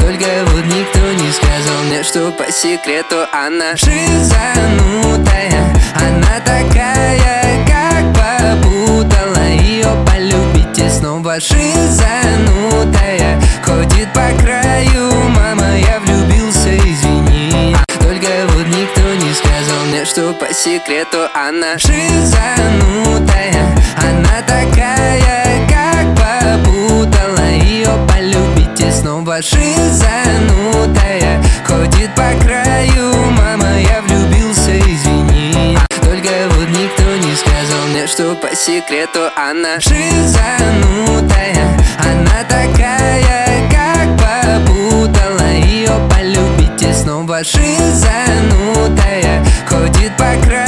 Только вот никто не сказал мне, что по секрету она шизанутая. Она такая, как попутала. Ее полюбите снова, шизанутая. Ходит по краю, мама, я влюбился, извини. Только вот никто не сказал мне, что по секрету она шизанутая. Она такая, как попутала. Ее полюбите снова, шизанутая. Ходит по краю, мама, я влюбился, извини. Только вот никто не сказал мне, что по секрету она шизанутая. Она такая, как попутала. Ее полюбите снова, шизанутая. Ходит по краю.